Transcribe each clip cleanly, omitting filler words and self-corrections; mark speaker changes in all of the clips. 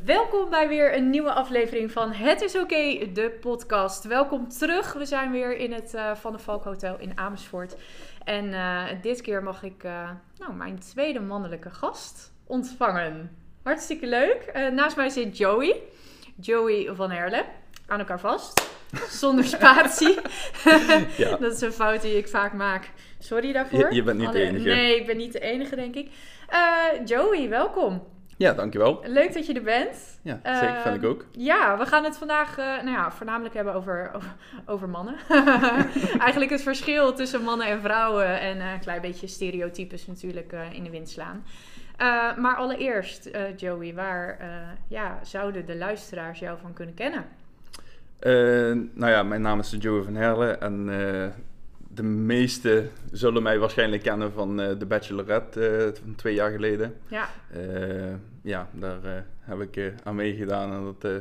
Speaker 1: Welkom bij weer een nieuwe aflevering van Het is oké, de podcast. Welkom terug. We zijn weer in het Van der Valk Hotel in Amersfoort. En dit keer mag ik mijn tweede mannelijke gast ontvangen. Hartstikke leuk. Naast mij zit Joey. Joey van Herle. Aan elkaar vast. Zonder spatie. Ja. Dat is een fout die ik vaak maak. Sorry daarvoor.
Speaker 2: Je bent niet de enige.
Speaker 1: Nee, ik ben niet de enige, denk ik. Joey, welkom.
Speaker 2: Ja, dankjewel.
Speaker 1: Leuk dat je er bent.
Speaker 2: Ja, zeker, vind ik ook.
Speaker 1: Ja, we gaan het vandaag voornamelijk hebben over mannen. Eigenlijk het verschil tussen mannen en vrouwen en een klein beetje stereotypes natuurlijk in de wind slaan. Maar allereerst, Joey, waar zouden de luisteraars jou van kunnen kennen?
Speaker 2: Mijn naam is Joey van Herle en de meesten zullen mij waarschijnlijk kennen van The Bachelorette van 2 jaar geleden.
Speaker 1: Ja.
Speaker 2: Daar heb ik aan meegedaan en dat...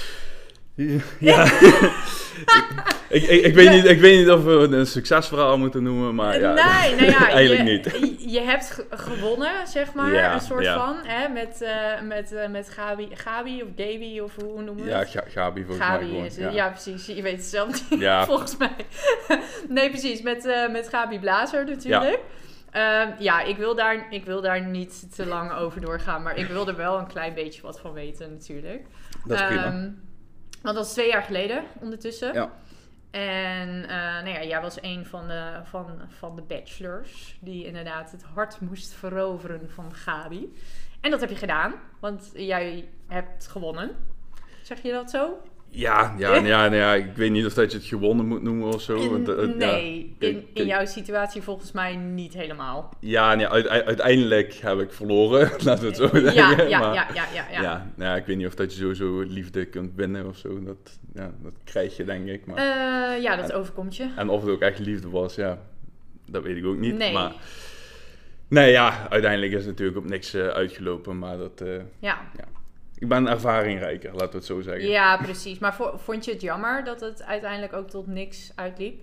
Speaker 2: Ik weet niet of we het een succesverhaal moeten noemen, maar ja,
Speaker 1: nee,
Speaker 2: eigenlijk niet.
Speaker 1: Je hebt gewonnen, zeg maar,
Speaker 2: ja,
Speaker 1: een soort
Speaker 2: ja.
Speaker 1: van, hè, met Gabi of Gaby of hoe noemen we het?
Speaker 2: Ja, Gabi volgens mij gewoon.
Speaker 1: Is het. Ja, precies, je weet het zelf niet,
Speaker 2: Ja.
Speaker 1: volgens mij. Nee, precies, met Gabi Blazer natuurlijk. Ja. Ik wil daar niet te lang over doorgaan, maar ik wil er wel een klein beetje wat van weten natuurlijk.
Speaker 2: Dat is prima.
Speaker 1: Want dat is 2 jaar geleden ondertussen.
Speaker 2: Ja.
Speaker 1: En jij was een van de bachelors die inderdaad het hart moest veroveren van Gabi. En dat heb je gedaan, want jij hebt gewonnen. Zeg je dat zo?
Speaker 2: Ja, ik weet niet of dat je het gewonnen moet noemen of zo.
Speaker 1: In jouw situatie volgens mij niet helemaal.
Speaker 2: Ja, uiteindelijk heb ik verloren, laten we het zo zeggen. Ja, ik weet niet of dat je sowieso liefde kunt winnen of zo. Dat krijg je denk ik. Maar,
Speaker 1: dat overkomt je.
Speaker 2: En of het ook echt liefde was, dat weet ik ook niet.
Speaker 1: Nee.
Speaker 2: Maar uiteindelijk is het natuurlijk op niks uitgelopen, maar dat... Ik ben ervaringrijker, laten we het zo zeggen.
Speaker 1: Ja, precies. Maar vond je het jammer dat het uiteindelijk ook tot niks uitliep?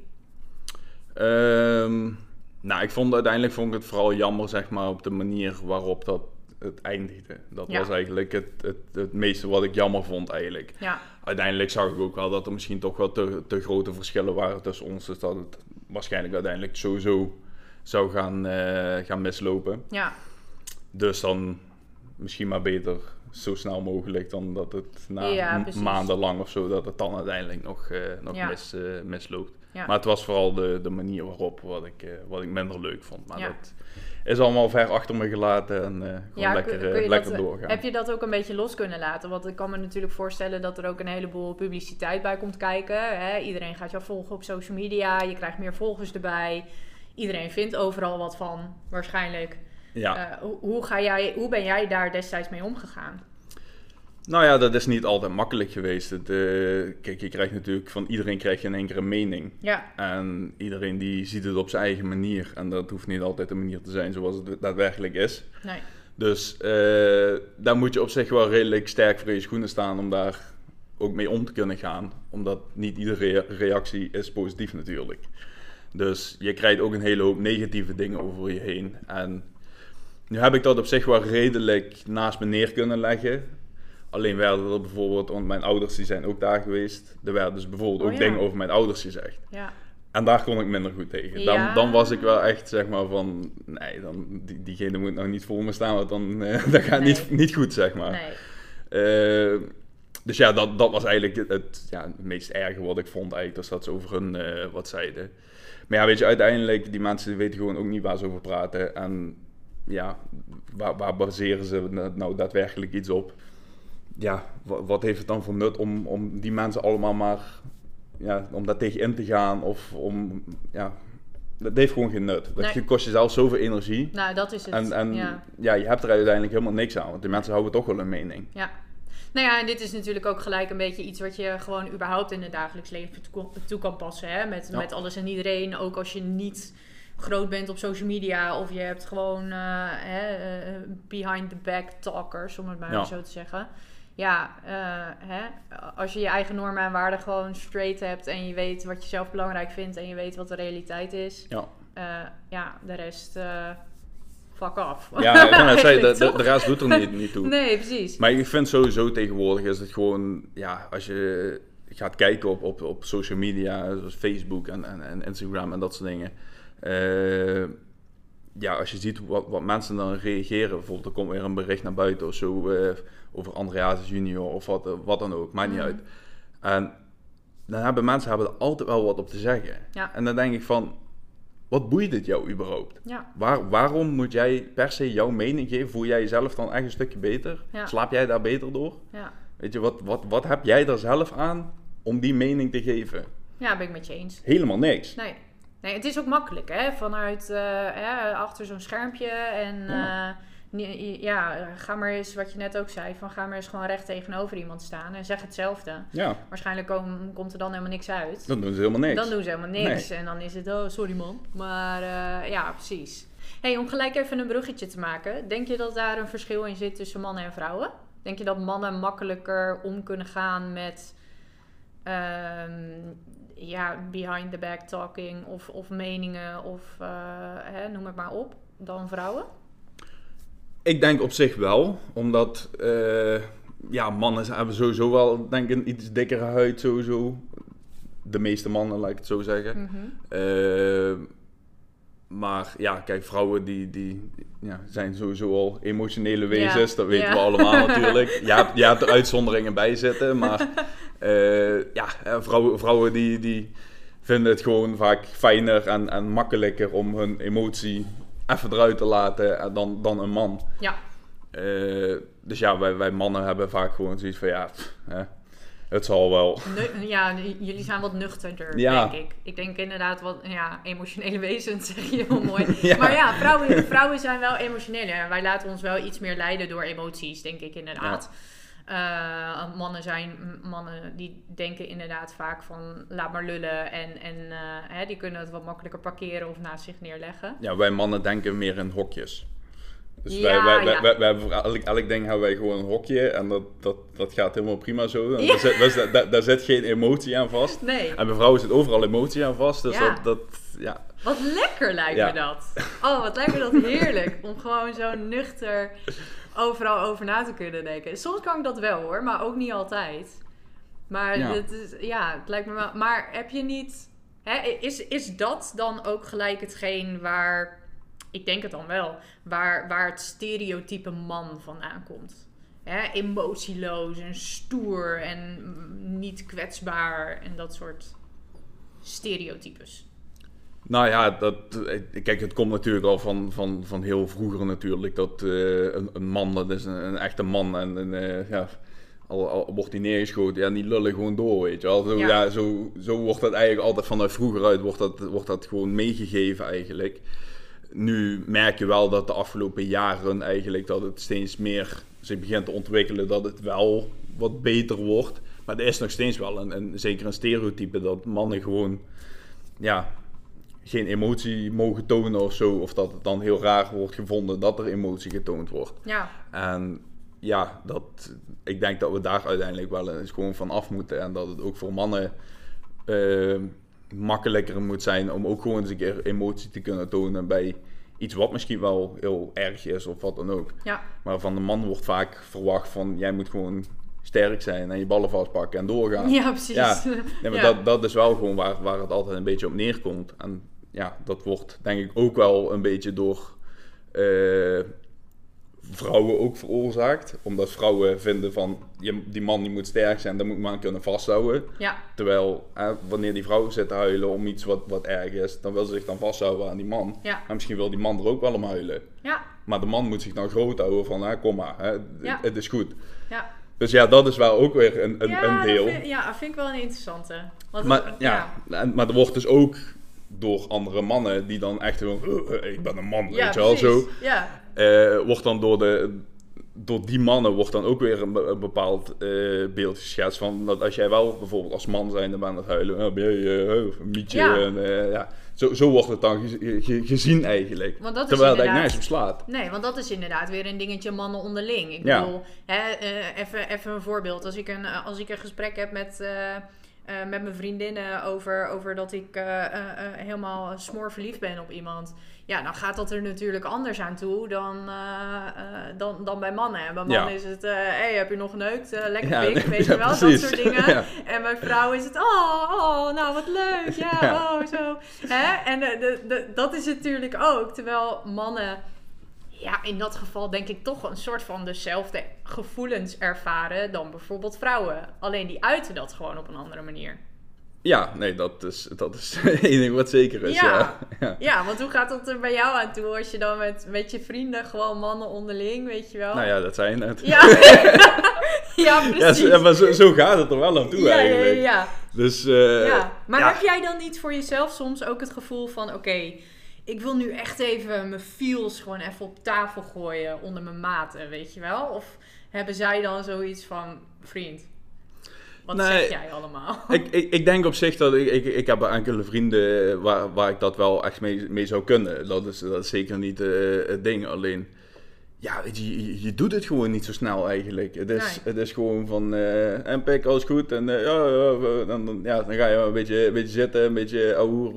Speaker 2: Uiteindelijk vond ik het vooral jammer, zeg maar, op de manier waarop dat het eindigde. Dat was eigenlijk het meeste wat ik jammer vond, eigenlijk. Ja. Uiteindelijk zag ik ook wel dat er misschien toch wel te grote verschillen waren tussen ons. Dus dat het waarschijnlijk uiteindelijk sowieso zou gaan mislopen. Ja. Dus dan misschien maar beter zo snel mogelijk dan dat het maandenlang of zo, dat het dan uiteindelijk nog misloopt. Ja. Maar het was vooral de manier waarop wat ik minder leuk vond. Maar dat is allemaal ver achter me gelaten en gewoon lekker doorgaan.
Speaker 1: Heb je dat ook een beetje los kunnen laten? Want ik kan me natuurlijk voorstellen dat er ook een heleboel publiciteit bij komt kijken. Hè? Iedereen gaat jou volgen op social media, je krijgt meer volgers erbij. Iedereen vindt overal wat van, waarschijnlijk. Ja. Hoe ben jij daar destijds mee omgegaan?
Speaker 2: Dat is niet altijd makkelijk geweest. Kijk, je krijgt natuurlijk van iedereen in één keer een mening. Ja. En iedereen die ziet het op zijn eigen manier. En dat hoeft niet altijd de manier te zijn zoals het daadwerkelijk is. Nee. Dus daar moet je op zich wel redelijk sterk voor je schoenen staan om daar ook mee om te kunnen gaan. Omdat niet iedere reactie is positief natuurlijk. Dus je krijgt ook een hele hoop negatieve dingen over je heen. En nu heb ik dat op zich wel redelijk naast me neer kunnen leggen. Alleen werden er bijvoorbeeld, want mijn ouders die zijn ook daar geweest. Er werden dus bijvoorbeeld ook dingen over mijn ouders gezegd. Ja. En daar kon ik minder goed tegen. Dan was ik wel echt zeg maar van, nee, diegene moet nou niet voor me staan, want dat gaat niet goed zeg maar. Nee. Dus dat was eigenlijk het meest erge wat ik vond eigenlijk, dus dat ze over hun wat zeiden. Maar weet je, uiteindelijk, die mensen weten gewoon ook niet waar ze over praten. En waar baseren ze nou daadwerkelijk iets op? Ja, wat heeft het dan voor nut om die mensen allemaal maar, om daar tegenin te gaan of om, dat heeft gewoon geen nut. Dat kost je zelf zoveel energie.
Speaker 1: Nou, dat is het.
Speaker 2: En je hebt er uiteindelijk helemaal niks aan, want die mensen houden toch wel een mening.
Speaker 1: Ja. En dit is natuurlijk ook gelijk een beetje iets wat je gewoon überhaupt in het dagelijks leven toe kan passen, hè? Met alles en iedereen, ook als je niet groot bent op social media of je hebt gewoon behind the back talkers, om het maar zo te zeggen. Als je je eigen normen en waarden gewoon straight hebt en je weet wat je zelf belangrijk vindt en je weet wat de realiteit is. De rest fuck off.
Speaker 2: Ja, de rest doet er niet toe.
Speaker 1: Nee, precies.
Speaker 2: Maar ik vind sowieso tegenwoordig is het gewoon, als je gaat kijken op social media, zoals Facebook en Instagram en dat soort dingen. Als je ziet wat mensen dan reageren, bijvoorbeeld er komt weer een bericht naar buiten of zo over Andreas junior of wat dan ook, maakt niet uit. En dan hebben mensen er altijd wel wat op te zeggen. Ja. En dan denk ik van, wat boeit het jou überhaupt? Ja. Waarom moet jij per se jouw mening geven? Voel jij jezelf dan echt een stukje beter? Ja. Slaap jij daar beter door? Ja. Weet je, wat heb jij er zelf aan om die mening te geven?
Speaker 1: Ja, ben ik met je eens.
Speaker 2: Helemaal niks.
Speaker 1: Nee, het is ook makkelijk, hè? Vanuit achter zo'n schermpje en ga maar eens, wat je net ook zei, ga maar eens gewoon recht tegenover iemand staan en zeg hetzelfde. Ja. Waarschijnlijk komt er dan helemaal niks uit.
Speaker 2: Dan doen ze helemaal
Speaker 1: niks. Nee. En dan is het, oh, sorry man. Maar precies. Hey, om gelijk even een bruggetje te maken, denk je dat daar een verschil in zit tussen mannen en vrouwen? Denk je dat mannen makkelijker om kunnen gaan met behind the back talking of meningen of noem het maar op, dan vrouwen?
Speaker 2: Ik denk op zich wel, omdat mannen hebben sowieso wel, denk ik, een iets dikkere huid sowieso. De meeste mannen, laat ik het zo zeggen. Mm-hmm. Maar kijk, vrouwen die zijn sowieso al emotionele wezens, dat weten we allemaal natuurlijk. Je hebt er uitzonderingen bij zitten, maar vrouwen die vinden het gewoon vaak fijner en makkelijker om hun emotie even eruit te laten dan een man. Ja. Dus wij mannen hebben vaak gewoon zoiets van het zal wel.
Speaker 1: Jullie zijn wat nuchterder, denk ik. Ik denk inderdaad wat emotionele wezens, zeg je heel mooi. Maar vrouwen zijn wel emotioneel. En wij laten ons wel iets meer leiden door emoties, denk ik inderdaad. Ja. Mannen die denken inderdaad vaak van laat maar lullen en die kunnen het wat makkelijker parkeren of naast zich neerleggen. Ja, wij
Speaker 2: mannen denken meer in hokjes. Dus wij hebben voor elk ding hebben wij gewoon een hokje en dat gaat helemaal prima zo. Daar zit geen emotie aan vast. Nee. En bij vrouwen zit overal emotie aan vast. Dus dat.
Speaker 1: Wat lekker lijkt me dat. Oh, wat lijkt me dat heerlijk. Om gewoon zo nuchter overal over na te kunnen denken. Soms kan ik dat wel hoor, maar ook niet altijd. Maar het lijkt me wel. Maar heb je niet. Is dat dan ook gelijk hetgeen waar. Ik denk het dan wel. Waar het stereotype man vandaan komt. Emotieloos en stoer en niet kwetsbaar en dat soort stereotypes.
Speaker 2: Nou ja, kijk, het komt natuurlijk al van heel vroeger natuurlijk. Dat een man, dat is een echte man. En al wordt hij neergeschoten, die lullen gewoon door, weet je wel. Zo wordt dat eigenlijk altijd vanuit vroeger uit, wordt dat gewoon meegegeven eigenlijk. Nu merk je wel dat de afgelopen jaren eigenlijk dat het steeds meer zich begint te ontwikkelen, dat het wel wat beter wordt. Maar er is nog steeds wel zeker een stereotype dat mannen gewoon geen emotie mogen tonen of zo. Of dat het dan heel raar wordt gevonden dat er emotie getoond wordt. Ja. En ik denk dat we daar uiteindelijk wel eens gewoon van af moeten. En dat het ook voor mannen makkelijker moet zijn om ook gewoon eens een keer emotie te kunnen tonen bij iets wat misschien wel heel erg is of wat dan ook. Ja. Maar van de man wordt vaak verwacht van jij moet gewoon sterk zijn en je ballen vastpakken en doorgaan.
Speaker 1: Ja, precies. Ja.
Speaker 2: Nee, maar dat is wel gewoon waar het altijd een beetje op neerkomt. En dat wordt denk ik ook wel een beetje door vrouwen ook veroorzaakt. Omdat vrouwen vinden van die man die moet sterk zijn, daar moet man kunnen vasthouden. Ja. Terwijl wanneer die vrouw zit te huilen om iets wat erg is, dan wil ze zich dan vasthouden aan die man. Ja. En misschien wil die man er ook wel om huilen. Ja. Maar de man moet zich dan groot houden van kom maar, het is goed. Ja. Dus dat is wel ook weer een deel.
Speaker 1: Vind ik wel een interessante. Want
Speaker 2: maar er wordt dus ook door andere mannen die dan echt gewoon, ik ben een man, weet je wel, zo. Ja. Wordt dan door die mannen wordt dan ook weer een bepaald beeld geschetst van dat als jij wel bijvoorbeeld als man zijnde bent aan het huilen, ben je een mietje. Ja. Zo wordt het dan gezien eigenlijk. Terwijl het eigenlijk nergens op slaat.
Speaker 1: Nee, want dat is inderdaad weer een dingetje mannen onderling. Ik bedoel, even een voorbeeld. Als ik een gesprek heb met met mijn vriendinnen over dat ik helemaal smoorverliefd ben op iemand. Ja, dan gaat dat er natuurlijk anders aan toe dan bij mannen. En bij mannen is het, hey, heb je nog geneukt? Lekker pik, weet je wel, precies. Dat soort dingen. Ja. En bij vrouwen is het, nou wat leuk, zo. Hè? En dat is het natuurlijk ook. Terwijl mannen, ja, in dat geval denk ik toch een soort van dezelfde gevoelens ervaren dan bijvoorbeeld vrouwen. Alleen die uiten dat gewoon op een andere manier.
Speaker 2: Ja, nee, dat is één ding wat zeker is.
Speaker 1: Ja, want hoe gaat dat er bij jou aan toe als je dan met je vrienden, gewoon mannen onderling, weet je wel?
Speaker 2: Nou ja, dat zijn het.
Speaker 1: Ja, ja precies.
Speaker 2: Ja, maar zo gaat het er wel aan toe eigenlijk.
Speaker 1: Ja.
Speaker 2: Dus,
Speaker 1: Maar heb jij dan niet voor jezelf soms ook het gevoel van, oké, ik wil nu echt even mijn feels gewoon even op tafel gooien onder mijn maten, weet je wel? Of hebben zij dan zoiets van, vriend, wat zeg jij allemaal?
Speaker 2: Ik denk op zich dat ik heb enkele vrienden waar ik dat wel echt mee zou kunnen. Dat is zeker niet het ding. Alleen, ja, weet je doet het gewoon niet zo snel eigenlijk. Het is gewoon van, en pik, alles goed. En dan ga je een beetje zitten, een beetje ouwehoer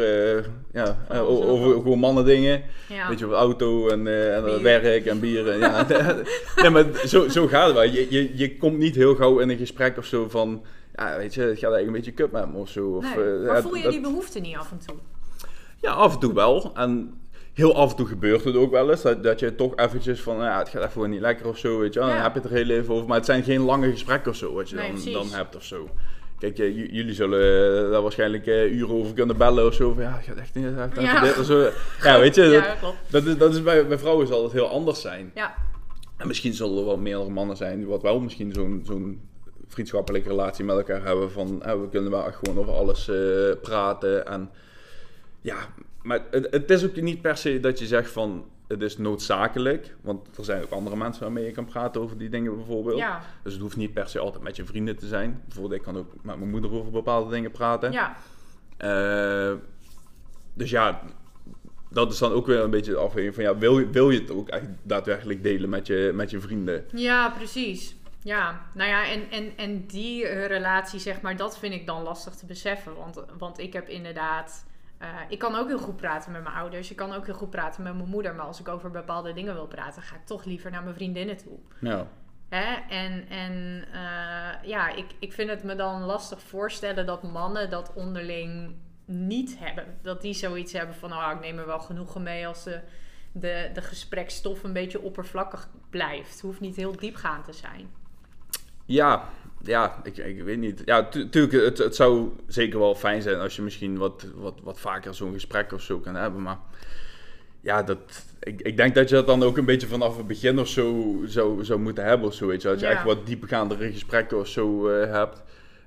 Speaker 2: over gewoon mannen dingen. Ja. Een beetje over auto en werk en bier. En, ja. Nee, maar zo gaat het wel. Je komt niet heel gauw in een gesprek of zo van, ja, weet je, het gaat eigenlijk een beetje kut met me of zo. Of,
Speaker 1: maar voel je die behoefte niet af en toe?
Speaker 2: Ja, af en toe wel. En heel af en toe gebeurt het ook wel eens, dat je toch eventjes van, het gaat even gewoon niet lekker of zo, weet je wel. Dan heb je het er heel even over, maar het zijn geen lange gesprekken of zo, wat je dan hebt of zo. Kijk, jullie zullen daar waarschijnlijk uren over kunnen bellen of zo, van het gaat echt niet, even dit of zo. Ja, weet je, dat is bij vrouwen zal het heel anders zijn. Ja. En misschien zullen er wel meerdere mannen zijn die wat wel misschien zo'n vriendschappelijke relatie met elkaar hebben van, we kunnen wel echt gewoon over alles praten en ja. Maar het is ook niet per se dat je zegt van, het is noodzakelijk. Want er zijn ook andere mensen waarmee je kan praten over die dingen bijvoorbeeld. Ja. Dus het hoeft niet per se altijd met je vrienden te zijn. Bijvoorbeeld, ik kan ook met mijn moeder over bepaalde dingen praten. Ja. Dus ja, dat is dan ook weer een beetje de afweging van, wil je het ook echt daadwerkelijk delen met je vrienden?
Speaker 1: Ja, precies. Ja, nou ja, en die relatie, zeg maar, dat vind ik dan lastig te beseffen. Want ik heb inderdaad... ik kan ook heel goed praten met mijn ouders. Ik kan ook heel goed praten met mijn moeder. Maar als ik over bepaalde dingen wil praten, ga ik toch liever naar mijn vriendinnen toe. Ja. Hè? Ik vind het me dan lastig voorstellen dat mannen dat onderling niet hebben. Dat die zoiets hebben van, ik neem er wel genoegen mee als de gesprekstof een beetje oppervlakkig blijft. Het hoeft niet heel diepgaand te zijn.
Speaker 2: Ja, ik weet niet. Ja, natuurlijk, het zou zeker wel fijn zijn als je misschien wat vaker zo'n gesprek of zo kan hebben. Maar ja, ik denk dat je dat dan ook een beetje vanaf het begin of zo zou moeten hebben of zo. Weet je, dat je echt wat diepergaandere gesprekken of zo hebt.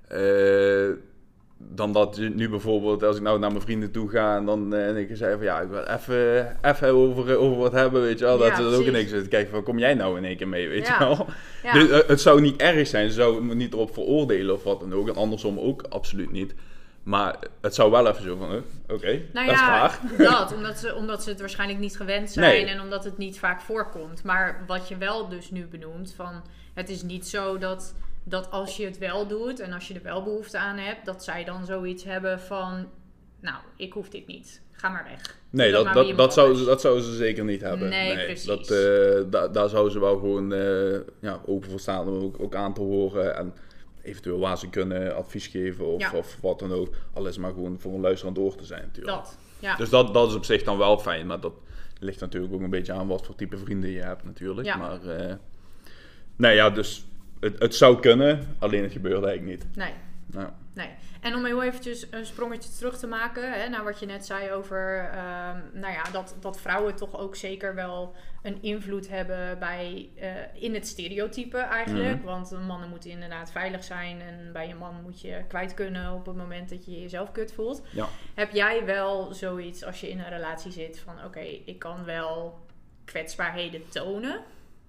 Speaker 2: Dan dat je nu bijvoorbeeld, als ik nou naar mijn vrienden toe ga en dan ik zei van ik wil even over wat hebben, weet je wel. Dat is ook niks te kijken van, kom jij nou in één keer mee, weet je wel. Ja. Dus, het zou niet erg zijn, ze zouden me niet erop veroordelen of wat dan ook. En andersom ook absoluut niet. Maar het zou wel even zo van, oké, dat is raar.
Speaker 1: Omdat ze het waarschijnlijk niet gewend zijn en omdat het niet vaak voorkomt. Maar wat je wel dus nu benoemt, van het is niet zo dat als je het wel doet en als je er wel behoefte aan hebt, dat zij dan zoiets hebben van, nou, ik hoef dit niet. Ga maar weg.
Speaker 2: Nee, dat zouden ze zeker niet hebben. Nee, precies. Daar zouden ze wel gewoon open voor staan om ook aan te horen en eventueel waar ze kunnen advies geven of wat dan ook. Al is maar gewoon voor een luisterend oor te zijn natuurlijk. Dus dat is op zich dan wel fijn, maar dat ligt natuurlijk ook een beetje aan wat voor type vrienden je hebt natuurlijk. Ja. Maar dus het zou kunnen, alleen het gebeurt eigenlijk niet.
Speaker 1: Nee. En om heel eventjes een sprongetje terug te maken, naar wat je net zei over dat vrouwen toch ook zeker wel een invloed hebben in het stereotype eigenlijk. Want mannen moeten inderdaad veilig zijn en bij een man moet je kwijt kunnen op het moment dat je jezelf kut voelt. Ja. Heb jij wel zoiets als je in een relatie zit van oké, ik kan wel kwetsbaarheden tonen?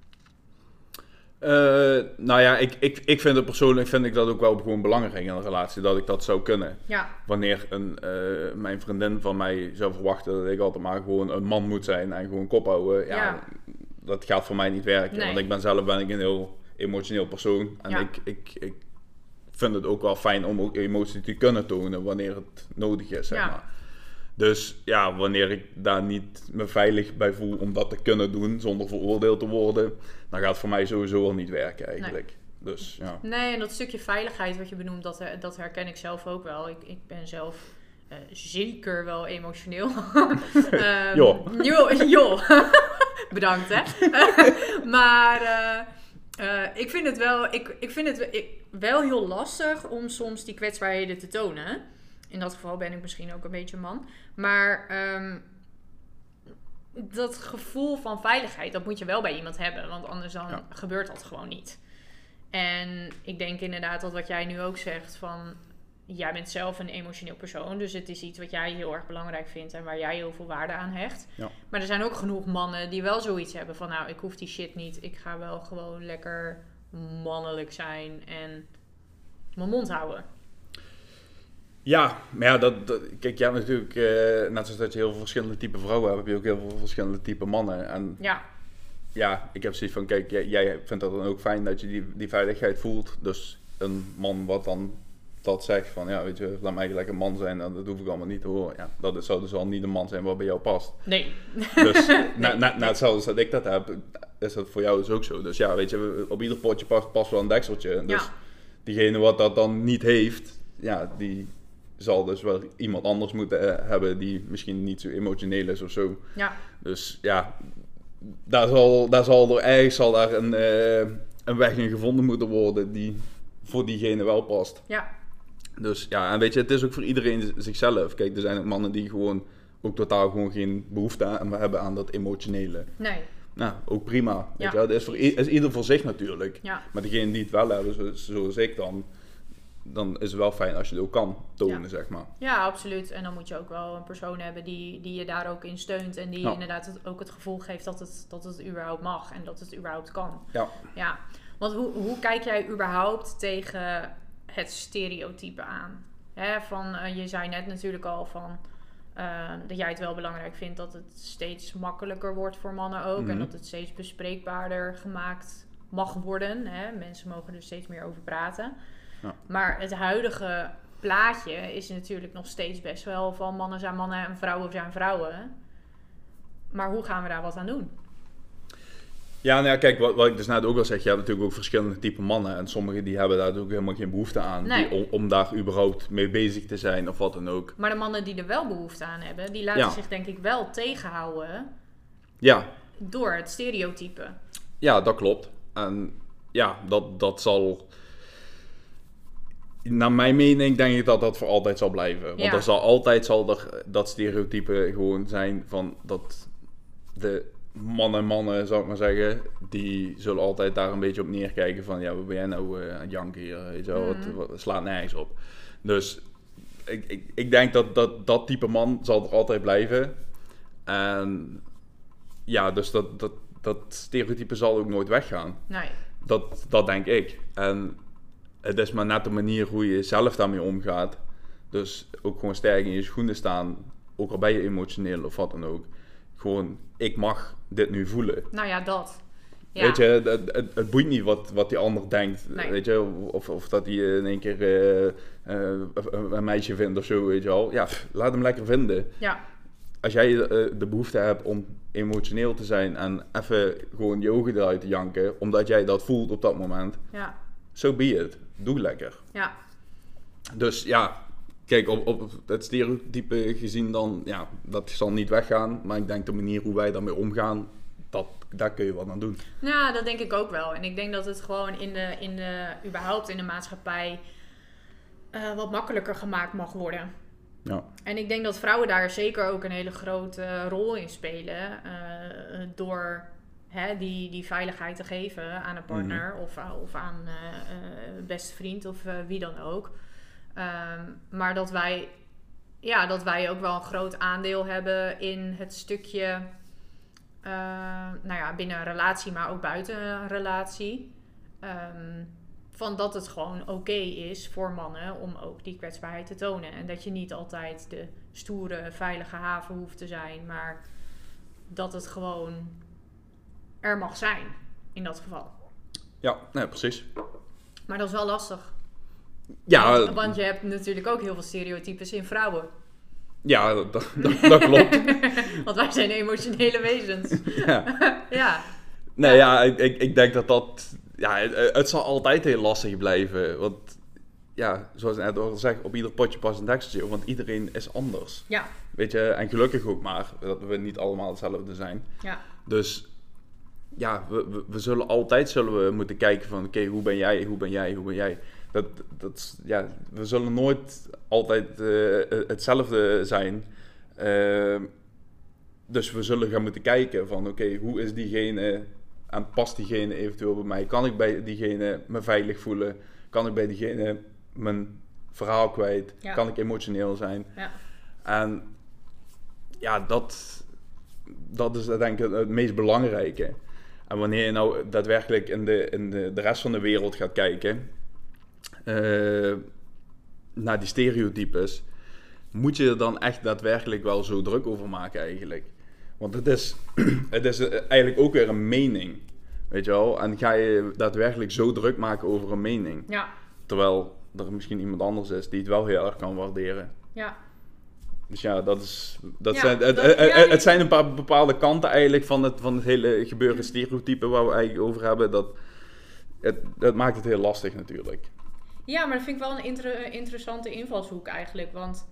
Speaker 2: Ik vind het persoonlijk vind ik dat ook wel gewoon belangrijk in een relatie, dat ik dat zou kunnen. Ja. Wanneer mijn vriendin van mij zou verwachten dat ik altijd maar gewoon een man moet zijn en gewoon kop houden, dat gaat voor mij niet werken. Nee. Want ben ik een heel emotioneel persoon en ik vind het ook wel fijn om ook emotie te kunnen tonen wanneer het nodig is, zeg maar. Dus ja, wanneer ik daar niet me veilig bij voel om dat te kunnen doen zonder veroordeeld te worden, dan gaat het voor mij sowieso al niet werken eigenlijk. Nee. Dus, ja.
Speaker 1: Nee, en dat stukje veiligheid wat je benoemt, dat herken ik zelf ook wel. Ik ben zelf zeker wel emotioneel. Joh. Bedankt, hè. Maar ik vind het wel heel lastig om soms die kwetsbaarheden te tonen. In dat geval ben ik misschien ook een beetje man. Maar dat gevoel van veiligheid, dat moet je wel bij iemand hebben. Want anders dan gebeurt dat gewoon niet. En ik denk inderdaad dat wat jij nu ook zegt van... Jij bent zelf een emotioneel persoon. Dus het is iets wat jij heel erg belangrijk vindt. En waar jij heel veel waarde aan hecht. Ja. Maar er zijn ook genoeg mannen die wel zoiets hebben van... Nou, ik hoef die shit niet. Ik ga wel gewoon lekker mannelijk zijn. En mijn mond houden.
Speaker 2: Ja, maar ja, kijk, jij hebt natuurlijk, net zoals dat je heel veel verschillende type vrouwen hebt, heb je ook heel veel verschillende type mannen. En ja, ik heb zoiets van, kijk, jij vindt dat dan ook fijn dat je die veiligheid voelt. Dus een man wat dan dat zegt van, ja, weet je, laat mij gelijk een man zijn, dat hoef ik allemaal niet te horen. Ja, dat zou dus al niet een man zijn wat bij jou past.
Speaker 1: Nee.
Speaker 2: Dus net hetzelfde als dat ik dat heb, is dat voor jou dus ook zo. Dus ja, weet je, op ieder potje past wel een dekseltje. Dus diegene wat dat dan niet heeft, ja, die zal dus wel iemand anders moeten hebben die misschien niet zo emotioneel is of zo. Ja. Dus ja, daar zal een weg in gevonden moeten worden die voor diegene wel past. Ja. Dus ja, en weet je, het is ook voor iedereen zichzelf. Kijk, er zijn ook mannen die gewoon ook totaal gewoon geen behoefte hebben aan dat emotionele. Nee. Nou, ook prima. Weet je, dat is ieder voor zich natuurlijk. Ja. Maar degene die het wel hebben, zoals ik dan is het wel fijn als je het ook kan tonen, zeg maar. Ja,
Speaker 1: absoluut. En dan moet je ook wel een persoon hebben die je daar ook in steunt. En die inderdaad ook het gevoel geeft dat het überhaupt mag. En dat het überhaupt kan. Ja. Want hoe kijk jij überhaupt tegen het stereotype aan? Hè, je zei net natuurlijk al van... dat jij het wel belangrijk vindt dat het steeds makkelijker wordt voor mannen ook. Mm-hmm. En dat het steeds bespreekbaarder gemaakt mag worden. Hè? Mensen mogen er steeds meer over praten. Ja. Maar het huidige plaatje is natuurlijk nog steeds best wel van mannen zijn mannen en vrouwen zijn vrouwen. Maar hoe gaan we daar wat aan doen?
Speaker 2: Ja, nou ja, kijk, wat ik dus net ook al zeg, je hebt natuurlijk ook verschillende typen mannen. En sommigen die hebben daar ook helemaal geen behoefte aan. Nee. Om daar überhaupt mee bezig te zijn of wat dan ook.
Speaker 1: Maar de mannen die er wel behoefte aan hebben, die laten zich denk ik wel tegenhouden. Door het stereotype.
Speaker 2: Ja, dat klopt. En ja, dat zal... Naar mijn mening denk ik dat dat voor altijd zal blijven. Want er zal dat stereotype gewoon zijn van dat de mannen, zou ik maar zeggen, die zullen altijd daar een beetje op neerkijken van, ja, wat ben jij nou aan het janken hier, weet je wel, het slaat nergens op. Dus ik denk dat type man zal er altijd blijven. En ja, dus dat stereotype zal ook nooit weggaan. Nee. Dat denk ik. En het is maar net de manier hoe je zelf daarmee omgaat. Dus ook gewoon sterk in je schoenen staan. Ook al ben je emotioneel of wat dan ook. Gewoon, ik mag dit nu voelen.
Speaker 1: Nou ja, dat. Ja.
Speaker 2: Weet je, het boeit niet wat die ander denkt. Nee. Weet je, of dat hij in één keer een meisje vindt of zo, weet je wel. Ja, laat hem lekker vinden. Ja. Als jij de behoefte hebt om emotioneel te zijn en even gewoon je ogen eruit te janken, omdat jij dat voelt op dat moment. Ja. So be it. Doe lekker. Ja. Dus ja, kijk, op het stereotype gezien dan, ja, dat zal niet weggaan. Maar ik denk de manier hoe wij daarmee omgaan, daar kun je wat aan doen.
Speaker 1: Ja, dat denk ik ook wel. En ik denk dat het gewoon überhaupt in de maatschappij wat makkelijker gemaakt mag worden. Ja. En ik denk dat vrouwen daar zeker ook een hele grote rol in spelen. Door die veiligheid te geven aan een partner. Mm-hmm. Of aan een beste vriend of wie dan ook. Maar dat wij ook wel een groot aandeel hebben in het stukje binnen een relatie, maar ook buiten een relatie. Van dat het gewoon oké is voor mannen om ook die kwetsbaarheid te tonen. En dat je niet altijd de stoere, veilige haven hoeft te zijn, maar dat het gewoon er mag zijn in dat geval.
Speaker 2: Ja, nee, precies.
Speaker 1: Maar dat is wel lastig.
Speaker 2: Ja,
Speaker 1: want je hebt natuurlijk ook heel veel stereotypes in vrouwen.
Speaker 2: Ja, dat klopt.
Speaker 1: Want wij zijn emotionele wezens.
Speaker 2: Ja. Nee, ja, ik denk dat... Ja, het zal altijd heel lastig blijven. Want, ja, zoals ik net al zeg, op ieder potje past een dekseltje. Want iedereen is anders.
Speaker 1: Ja.
Speaker 2: Weet je, en gelukkig ook maar dat we niet allemaal hetzelfde zijn.
Speaker 1: Ja.
Speaker 2: Dus, ja, we zullen altijd moeten kijken van... Oké, hoe ben jij, hoe ben jij, hoe ben jij? Ja, we zullen nooit altijd hetzelfde zijn. Dus we zullen gaan moeten kijken van oké, hoe is diegene en past diegene eventueel bij mij? Kan ik bij diegene me veilig voelen? Kan ik bij diegene mijn verhaal kwijt? Ja. Kan ik emotioneel zijn?
Speaker 1: Ja.
Speaker 2: En ja, dat is denk ik het meest belangrijke. En wanneer je nou daadwerkelijk in de rest van de wereld gaat kijken... naar die stereotypes, moet je er dan echt daadwerkelijk wel zo druk over maken eigenlijk. Want het is eigenlijk ook weer een mening, weet je wel. En ga je daadwerkelijk zo druk maken over een mening.
Speaker 1: Ja.
Speaker 2: Terwijl er misschien iemand anders is die het wel heel erg kan waarderen.
Speaker 1: Ja.
Speaker 2: Dus ja, het zijn een paar bepaalde kanten eigenlijk van het hele gebeuren stereotype waar we eigenlijk over hebben. Dat maakt het heel lastig natuurlijk.
Speaker 1: Ja, maar dat vind ik wel een interessante invalshoek eigenlijk. Want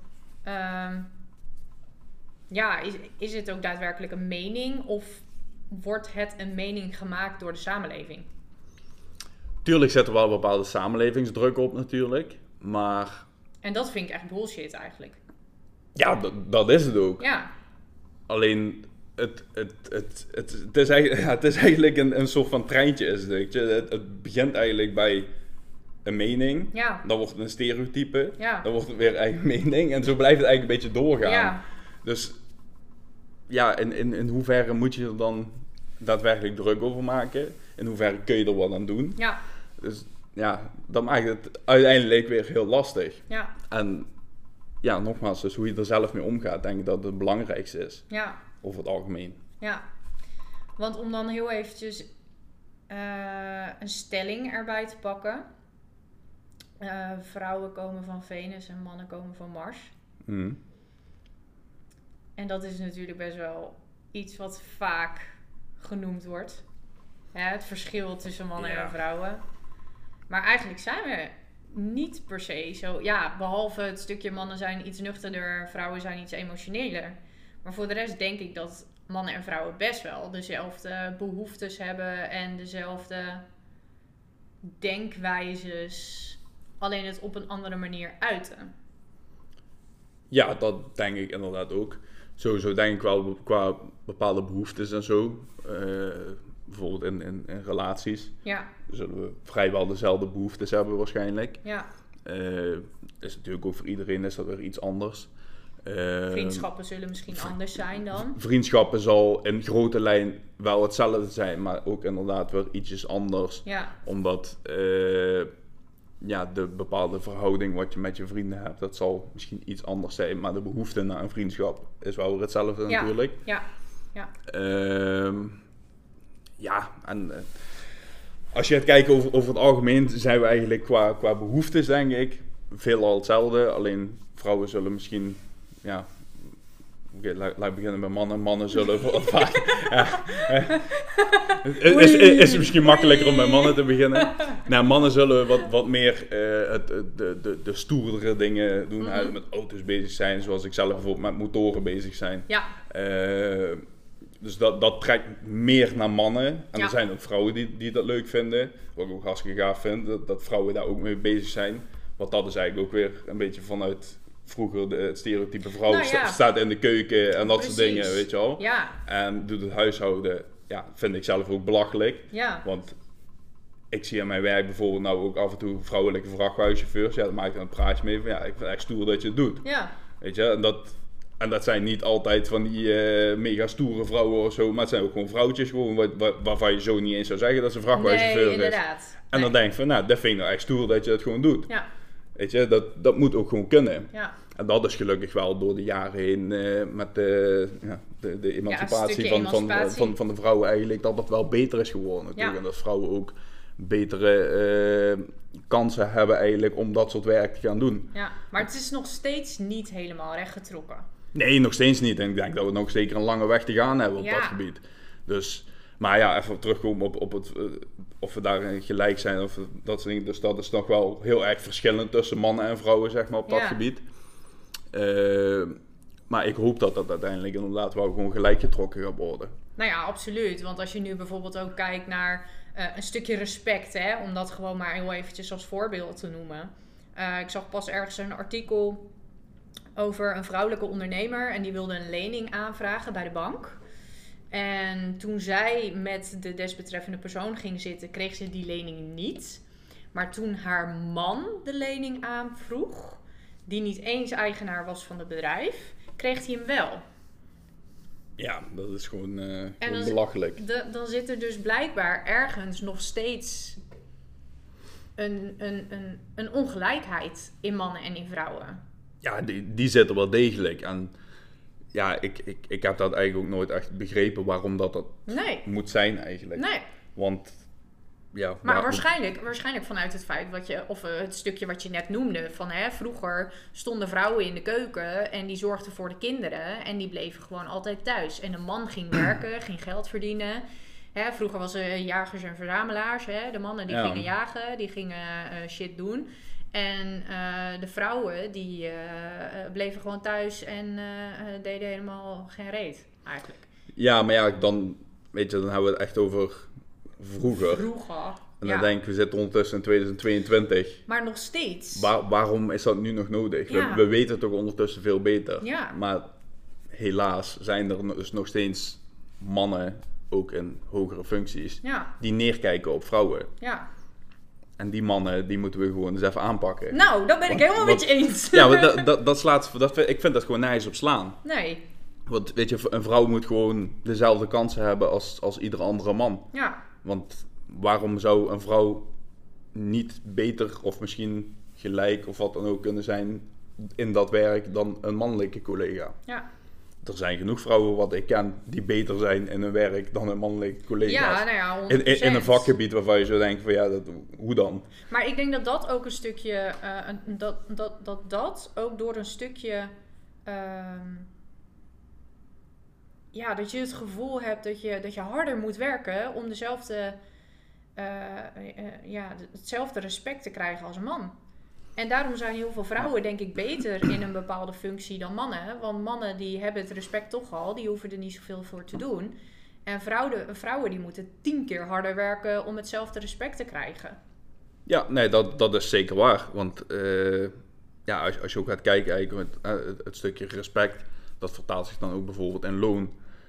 Speaker 1: is het ook daadwerkelijk een mening of wordt het een mening gemaakt door de samenleving?
Speaker 2: Tuurlijk zet er wel een bepaalde samenlevingsdruk op natuurlijk, maar...
Speaker 1: En dat vind ik echt bullshit eigenlijk.
Speaker 2: Ja, dat is het ook.
Speaker 1: Ja.
Speaker 2: Alleen, het is eigenlijk een soort van treintje is het, weet je. Het begint eigenlijk bij... een mening,
Speaker 1: ja.
Speaker 2: Dan wordt het een stereotype,
Speaker 1: ja.
Speaker 2: Dan wordt het weer eigen mening en zo blijft het eigenlijk een beetje doorgaan.
Speaker 1: Ja.
Speaker 2: Dus ja, in hoeverre moet je er dan daadwerkelijk druk over maken? In hoeverre kun je er wat aan doen?
Speaker 1: Ja.
Speaker 2: Dus ja, dat maakt het uiteindelijk weer heel lastig.
Speaker 1: Ja.
Speaker 2: En ja, nogmaals, dus hoe je er zelf mee omgaat, denk ik dat het belangrijkste is.
Speaker 1: Ja.
Speaker 2: Over het algemeen.
Speaker 1: Ja. Want om dan heel eventjes een stelling erbij te pakken. Vrouwen komen van Venus en mannen komen van Mars.
Speaker 2: Mm.
Speaker 1: En dat is natuurlijk best wel iets wat vaak genoemd wordt. Het verschil tussen mannen en vrouwen. Maar eigenlijk zijn we niet per se zo... Ja, behalve het stukje mannen zijn iets nuchterder, vrouwen zijn iets emotioneler. Maar voor de rest denk ik dat mannen en vrouwen best wel dezelfde behoeftes hebben en dezelfde denkwijzes... alleen het op een andere manier uiten.
Speaker 2: Ja, dat denk ik inderdaad ook. Sowieso denk ik wel qua bepaalde behoeftes en zo. Bijvoorbeeld in relaties.
Speaker 1: Ja.
Speaker 2: Zullen we vrijwel dezelfde behoeftes hebben waarschijnlijk.
Speaker 1: Ja.
Speaker 2: Is natuurlijk ook voor iedereen is dat weer iets anders.
Speaker 1: Vriendschappen zullen misschien anders zijn dan.
Speaker 2: Vriendschappen zal in grote lijn wel hetzelfde zijn, maar ook inderdaad weer ietsjes anders.
Speaker 1: Ja.
Speaker 2: Omdat... de bepaalde verhouding wat je met je vrienden hebt, dat zal misschien iets anders zijn, maar de behoefte naar een vriendschap is wel weer hetzelfde natuurlijk.
Speaker 1: Ja, ja.
Speaker 2: En als je gaat kijken over het algemeen, zijn we eigenlijk qua behoeftes, denk ik, veelal hetzelfde. Alleen vrouwen zullen misschien, laat ik beginnen bij mannen. Mannen zullen vaak... Is misschien makkelijker om bij mannen te beginnen. Nou, mannen zullen wat meer de stoerdere dingen doen. Mm-hmm. Met auto's bezig zijn, zoals ik zelf bijvoorbeeld met motoren bezig zijn.
Speaker 1: Ja.
Speaker 2: Dus dat trekt meer naar mannen. En er zijn ook vrouwen die dat leuk vinden. Wat ik ook hartstikke gaaf vind, dat vrouwen daar ook mee bezig zijn. Want dat is eigenlijk ook weer een beetje vanuit... Vroeger het stereotype vrouw staat in de keuken en dat soort dingen, weet je wel.
Speaker 1: Ja.
Speaker 2: En doet het huishouden, vind ik zelf ook belachelijk.
Speaker 1: Ja.
Speaker 2: Want ik zie aan mijn werk bijvoorbeeld nou ook af en toe vrouwelijke vrachtwagenchauffeurs. Ja, daar maak ik dan een praatje mee van, ik vind het echt stoer dat je het doet.
Speaker 1: Ja.
Speaker 2: Weet je, en dat zijn niet altijd van die mega stoere vrouwen of zo, maar het zijn ook gewoon vrouwtjes waarvan je zo niet eens zou zeggen dat ze vrachtwagenchauffeur is.
Speaker 1: Inderdaad.
Speaker 2: En dan denk ik van, dat vind ik nou echt stoer dat je het gewoon doet.
Speaker 1: Ja.
Speaker 2: Weet je, dat moet ook gewoon kunnen.
Speaker 1: Ja.
Speaker 2: En dat is gelukkig wel door de jaren heen met de emancipatie, van de vrouwen eigenlijk, dat wel beter is geworden natuurlijk. Ja. En dat vrouwen ook betere kansen hebben eigenlijk om dat soort werk te gaan doen.
Speaker 1: Ja, maar het is nog steeds niet helemaal rechtgetrokken.
Speaker 2: Nee, nog steeds niet. En ik denk dat we nog zeker een lange weg te gaan hebben op dat gebied. Dus, maar ja, even terugkomen op het, of we daar gelijk zijn. Of dat soort dingen. Dus dat is nog wel heel erg verschillend tussen mannen en vrouwen, zeg maar, op dat gebied. Maar ik hoop dat dat uiteindelijk inderdaad wel gewoon gelijk getrokken gaat worden.
Speaker 1: Nou ja, absoluut. Want als je nu bijvoorbeeld ook kijkt naar een stukje respect, hè, om dat gewoon maar heel eventjes als voorbeeld te noemen. Ik zag pas ergens een artikel over een vrouwelijke ondernemer en die wilde een lening aanvragen bij de bank. En toen zij met de desbetreffende persoon ging zitten, kreeg ze die lening niet. Maar toen haar man de lening aanvroeg, die niet eens eigenaar was van het bedrijf, kreeg hij hem wel.
Speaker 2: Ja, dat is gewoon belachelijk.
Speaker 1: Dan zit er dus blijkbaar ergens nog steeds een ongelijkheid in mannen en in vrouwen.
Speaker 2: Ja, die zit er wel degelijk. En ja, ik heb dat eigenlijk ook nooit echt begrepen waarom dat moet zijn eigenlijk.
Speaker 1: Nee.
Speaker 2: Want ja,
Speaker 1: maar waarschijnlijk vanuit het feit het stukje wat je net noemde. Van vroeger stonden vrouwen in de keuken en die zorgden voor de kinderen. En die bleven gewoon altijd thuis. En de man ging werken, ging geld verdienen. Vroeger was er jagers en verzamelaars. De mannen die gingen jagen, die gingen shit doen. En de vrouwen die bleven gewoon thuis en deden helemaal geen reet eigenlijk.
Speaker 2: Ja, maar ja, dan hebben we het echt over vroeger. En dan denk ik, we zitten ondertussen in 2022.
Speaker 1: Maar nog steeds.
Speaker 2: Waarom is dat nu nog nodig?
Speaker 1: Ja.
Speaker 2: We weten het toch ondertussen veel beter.
Speaker 1: Ja.
Speaker 2: Maar helaas zijn er dus nog steeds mannen, ook in hogere functies, die neerkijken op vrouwen.
Speaker 1: Ja.
Speaker 2: En die mannen, die moeten we gewoon eens even aanpakken.
Speaker 1: Nou, dat ben ik helemaal met je eens.
Speaker 2: Ja, maar ik vind dat gewoon nergens op slaan.
Speaker 1: Nee.
Speaker 2: Want weet je, een vrouw moet gewoon dezelfde kansen hebben als iedere andere man.
Speaker 1: Ja.
Speaker 2: Want waarom zou een vrouw niet beter of misschien gelijk of wat dan ook kunnen zijn in dat werk dan een mannelijke collega?
Speaker 1: Ja.
Speaker 2: Er zijn genoeg vrouwen wat ik ken die beter zijn in hun werk dan een mannelijke collega's.
Speaker 1: Ja, nou ja, 100%.
Speaker 2: In een vakgebied waarvan je zo denkt van ja, hoe dan?
Speaker 1: Maar ik denk dat dat ook een stukje, dat ook door een stukje, dat je het gevoel hebt dat je harder moet werken om hetzelfde respect te krijgen als een man. En daarom zijn heel veel vrouwen denk ik beter in een bepaalde functie dan mannen. Want mannen die hebben het respect toch al, die hoeven er niet zoveel voor te doen. En vrouwen die moeten 10 keer harder werken om hetzelfde respect te krijgen.
Speaker 2: Ja, nee, dat is zeker waar. Want als je ook gaat kijken eigenlijk het stukje respect, dat vertaalt zich dan ook bijvoorbeeld in loon.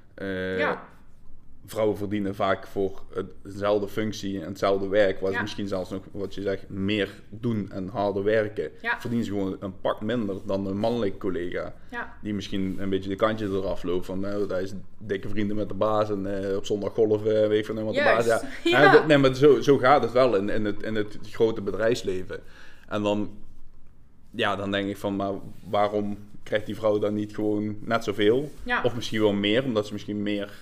Speaker 2: Vrouwen verdienen vaak voor dezelfde functie en hetzelfde werk, waar ze misschien zelfs nog, wat je zegt, meer doen en harder werken. Ja. Verdienen ze gewoon een pak minder dan een mannelijke collega. Ja. Die misschien een beetje de kantjes eraf loopt van, hij is dikke vrienden met de baas en op zondag golven, weet ik van wat de baas. Ja. Ja. Nee, maar zo gaat het wel in het grote bedrijfsleven. En dan denk ik van, maar waarom krijgt die vrouw dan niet gewoon net zoveel? Ja. Of misschien wel meer, omdat ze misschien meer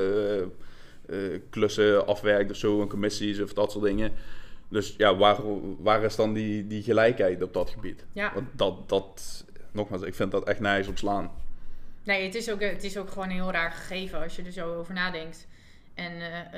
Speaker 2: klussen afwerkt of zo, en commissies of dat soort dingen. Dus ja, waar is dan die gelijkheid op dat gebied? Ja. Want nogmaals, ik vind dat echt nergens op slaan.
Speaker 1: Nee, het is ook gewoon een heel raar gegeven als je er zo over nadenkt. En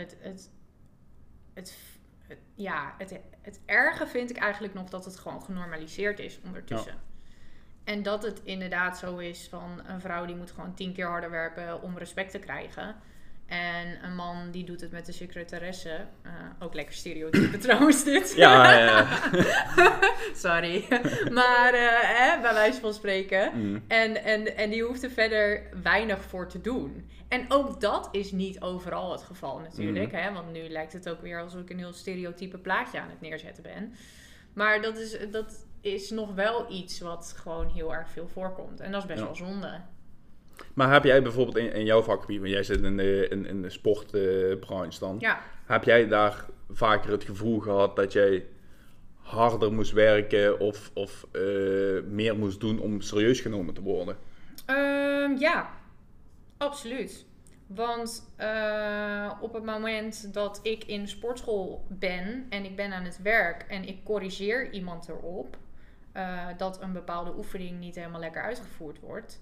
Speaker 1: het erge vind ik eigenlijk nog dat het gewoon genormaliseerd is ondertussen. Ja. En dat het inderdaad zo is van een vrouw die moet gewoon 10 keer harder werken om respect te krijgen. En een man die doet het met de secretaresse. Ook lekker stereotype trouwens dit. Ja. Sorry. Maar bij wijze van spreken. Mm. En die hoeft er verder weinig voor te doen. En ook dat is niet overal het geval natuurlijk. Mm. Hè? Want nu lijkt het ook weer alsof ik een heel stereotype plaatje aan het neerzetten ben. Maar dat is nog wel iets wat gewoon heel erg veel voorkomt. En dat is best wel zonde.
Speaker 2: Maar heb jij bijvoorbeeld in jouw vakgebied, want jij zit in de sportbranche dan. Ja. Heb jij daar vaker het gevoel gehad dat jij harder moest werken of meer moest doen om serieus genomen te worden?
Speaker 1: Ja, absoluut. Want op het moment dat ik in de sportschool ben en ik ben aan het werk en ik corrigeer iemand erop dat een bepaalde oefening niet helemaal lekker uitgevoerd wordt,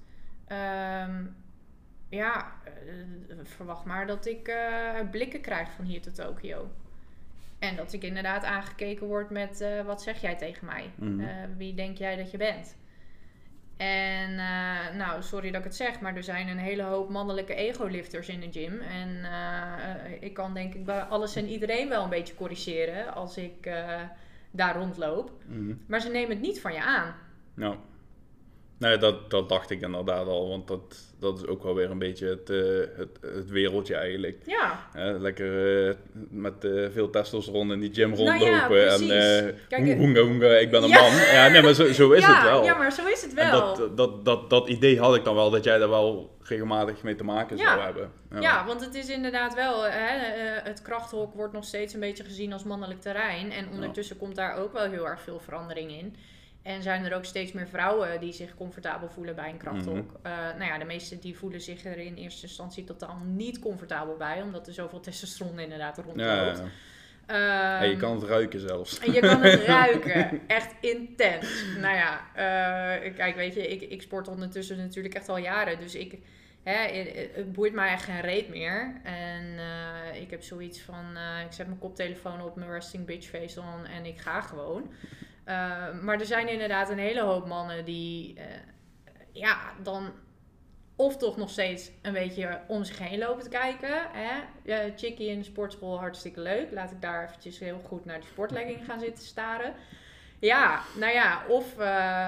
Speaker 1: verwacht maar dat ik blikken krijg van hier tot Tokio. En dat ik inderdaad aangekeken word met wat zeg jij tegen mij? Wie denk jij dat je bent? En sorry dat ik het zeg, maar er zijn een hele hoop mannelijke ego-lifters in de gym. En ik kan denk ik bij alles en iedereen wel een beetje corrigeren als ik daar rondloop. Maar ze nemen het niet van je aan.
Speaker 2: Nou, nee, dat dacht ik inderdaad al, want dat is ook wel weer een beetje het wereldje eigenlijk.
Speaker 1: Ja.
Speaker 2: Lekker met veel testosteron in die gym rondlopen.
Speaker 1: Nou ja,
Speaker 2: en hoenga, ik ben een man. Ja, nee, maar zo is het wel.
Speaker 1: Ja, maar zo is het wel.
Speaker 2: En dat idee had ik dan wel, dat jij daar wel regelmatig mee te maken zou hebben.
Speaker 1: Ja, want het is inderdaad wel, het krachthok wordt nog steeds een beetje gezien als mannelijk terrein. En ondertussen komt daar ook wel heel erg veel verandering in. En zijn er ook steeds meer vrouwen die zich comfortabel voelen bij een krachthok. De meeste die voelen zich er in eerste instantie totaal niet comfortabel bij. Omdat er zoveel testosteron inderdaad rondloopt.
Speaker 2: En je kan het ruiken zelfs.
Speaker 1: En je kan het ruiken. Echt intens. Kijk, weet je, ik sport ondertussen natuurlijk echt al jaren. Dus het boeit mij echt geen reet meer. En ik heb zoiets van, ik zet mijn koptelefoon op, mijn resting bitch face on en ik ga gewoon. Maar er zijn inderdaad een hele hoop mannen die dan of toch nog steeds een beetje om zich heen lopen te kijken. Chickie in de sportschool, hartstikke leuk. Laat ik daar eventjes heel goed naar die sportlegging gaan zitten staren. Ja, of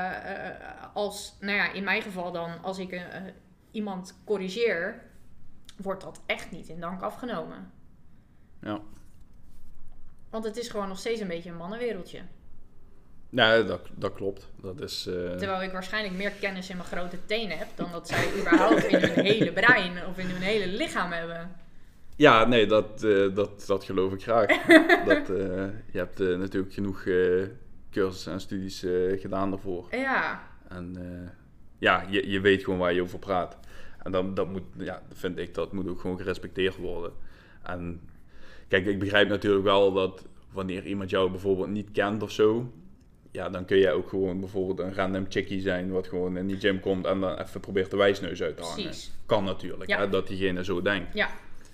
Speaker 1: in mijn geval dan, als ik iemand corrigeer, wordt dat echt niet in dank afgenomen.
Speaker 2: Ja.
Speaker 1: Want het is gewoon nog steeds een beetje een mannenwereldje.
Speaker 2: Nee, dat klopt. Dat is,
Speaker 1: Terwijl ik waarschijnlijk meer kennis in mijn grote teen heb dan dat zij überhaupt in hun hele brein of in hun hele lichaam hebben.
Speaker 2: Ja, nee, dat geloof ik graag. Je hebt natuurlijk genoeg cursussen en studies gedaan daarvoor.
Speaker 1: Ja.
Speaker 2: En je weet gewoon waar je over praat. En dat moet, vind ik, dat moet ook gewoon gerespecteerd worden. En kijk, ik begrijp natuurlijk wel dat wanneer iemand jou bijvoorbeeld niet kent of zo, ja, dan kun jij ook gewoon bijvoorbeeld een random chickie zijn wat gewoon in die gym komt en dan even probeert de wijsneus uit te hangen.
Speaker 1: Precies.
Speaker 2: Kan natuurlijk,
Speaker 1: ja.
Speaker 2: Dat diegene zo denkt.
Speaker 1: Ja.